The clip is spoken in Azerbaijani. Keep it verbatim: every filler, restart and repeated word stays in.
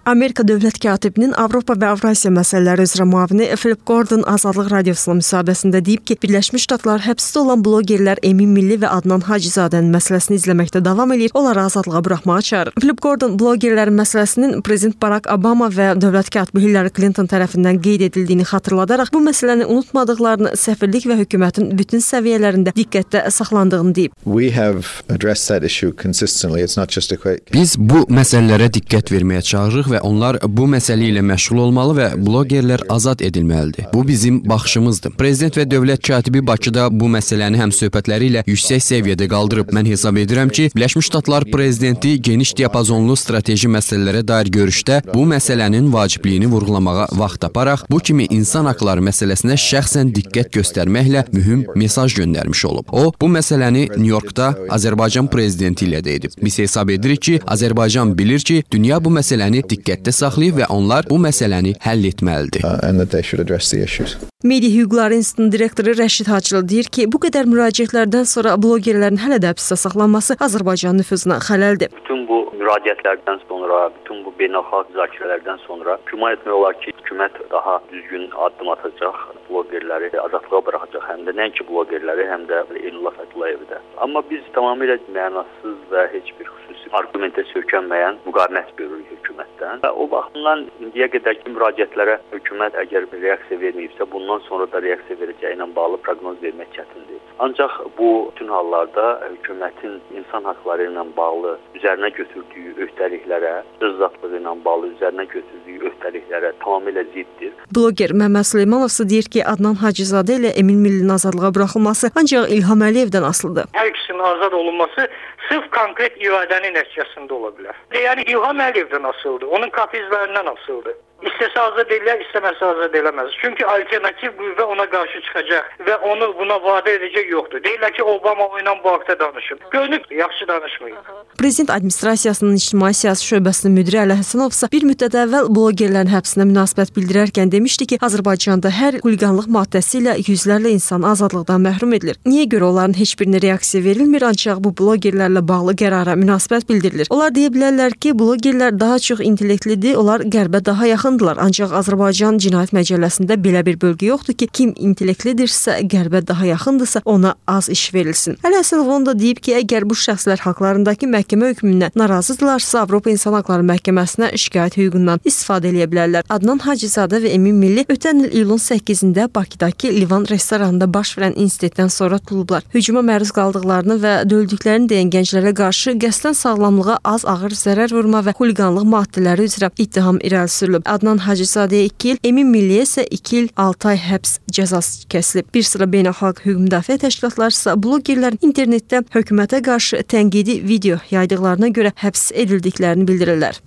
Amerika dövlət katibinin Avropa və Avrasiya məsələləri üzrə müavini Philip Gordon Azadlıq Radiosuna müsahibəsində deyib ki, Birləşmiş Ştatlar həbsdə olan blogerlər Emin Milli və Adnan Hacızadənin məsələsini izləməkdə davam edir, onları azadlığa buraxmağa çağırır. Philip Gordon blogerlərin məsələsinin Prezident Barack Obama və dövlət katibi Hillary Clinton tərəfindən qeyd edildiyini xatırladaraq bu məsələni unutmadıqlarını, səfirlik və hökumətin bütün səviyyələrində diqqətdə saxlandığını deyib. We have addressed that issue consistently. It's not just a Biz bu məsələlərə diqqət verməyə çağırırıq və onlar bu məsələ ilə məşğul olmalı və blogerlər azad edilməlidir. Bu bizim baxışımızdır. Prezident və dövlət katibi Bakıda bu məsələni həmsöhbətləri ilə yüksək səviyyədə qaldırıb. Mən hesab edirəm ki, Birləşmiş Ştatlar prezidenti geniş diapazonlu strateji məsələlərə dair görüşdə bu məsələnin vacibliyini vurğulamağa vaxt taparaq, bu kimi insan haqları məsələsinə şəxsən diqqət göstərməklə mühüm mesaj göndərmiş olub. O, bu məsələni New Yorkda Azərbaycan prezidenti ilə də edib. Biz hesab edirik ki, Azərbaycan bilir ki, dünya bu məsələni diqqətdə saxlayıb və onlar bu məsələni həll etməlidir. Media Hüquqları İnstitutunun direktoru Rəşid Hacılı deyir ki, bu qədər müraciətlərdən sonra blogerlərin hələ də həbsdə saxlanması Azərbaycan nüfuzuna xələldir. Bütün bu müraciətlərdən sonra, bütün bu beynəlxalq müzakirələrdən sonra güman etmək olar ki, hökumət daha düzgün addım atacaq, blogerləri azadlığa buraxacaq, həm də nəinki blogerləri, həm də Eynullah Fəthullayevi də. Amma biz tamamilə mənasız və heç bir xüsusi argumentə söykənməyən müqavimət görürük hökumətdən. Və o baxımdan indiyə qədərki müraciətlərə hökumət əgər bir reaksiya verməyibsə, bundan sonra da reaksiya verəcəyi ilə bağlı proqnoz vermək çətindir. Ancaq bu bütün hallarda hökumətin insan haqları ilə bağlı üzərinə götürdüyü öhdəliklərə, söz azadlığı ilə bağlı üzərinə götürdüyü öhdəliklərə tamamilə ziddir. Bloger Məmməd Süleymanov isə deyir ki, Adnan Hacızadə ilə Emin Millinin azadlığa buraxılması ancaq İlham Əliyevdən asılıdır. Hər ikisinin azad olunması sırf konkret iradənin nəticəsində ola bilər. Yəni İlham Əliyevdən asılıdır, onun kapizlərindən asılıdır. İstəsə azad edilər, istəməsə azad eləməz. Çünki alternativ qüvvə ona qarşı çıxacaq və onu buna vadə edəcək yoxdur. Deyirlər ki, Obama ilə bu haqda danışıb. Görünür, yaxşı danışmayın. Prezident Administrasiyasının İctimai Siyasi Şöbəsinin müdiri Əli Həsənov isə bir müddət əvvəl blogerlərin həbsinə münasibət bildirərkən demişdi ki, Azərbaycanda hər xuliqanlıq maddəsi ilə yüzlərlə insan azadlıqdan məhrum edilir. Niyə görə onların heç birinə reaksiya verilmir, ancaq bu blogerlərlə bağlı qərara münasibət bildirilir. Onlar deyə bilərlər ki, blogerlər daha çox intellektlidir, onlar qərbə daha yaxın Ancaq Azərbaycan Cinayət Məcəlləsində belə bir bölgə yoxdur ki, kim intellektlidirsə, qərbə daha yaxındırsa, ona az iş verilsin. Əli Həsənov onu da deyib ki, əgər bu şəxslər haqlarındakı məhkəmə hökmündən narazıdırlarsa, Avropa İnsan Haqları Məhkəməsinə şikayət hüququndan istifadə edə bilərlər. Adnan Hacızadə və Emin Milli ötən il iyulun səkkizində Bakıdakı Livan restoranında baş verən insidentdən sonra tutulublar. Hücuma məruz qaldıqlarını və döldüklərini deyən gənclərə qarşı qəsdən sağlamlığa az ağır zərər vurma və xuliqanlıq maddələri üzrə ittiham irəli sürülüb. Adnan Hacızadəyə iki il, Emin Milliyə isə iki il altı ay həbs cəzası kəsilib. Bir sıra beynəlxalq hüquq müdafiə təşkilatları isə blogerlərin internetdə hökumətə qarşı tənqidi video yaydıqlarına görə həbs edildiklərini bildirirlər.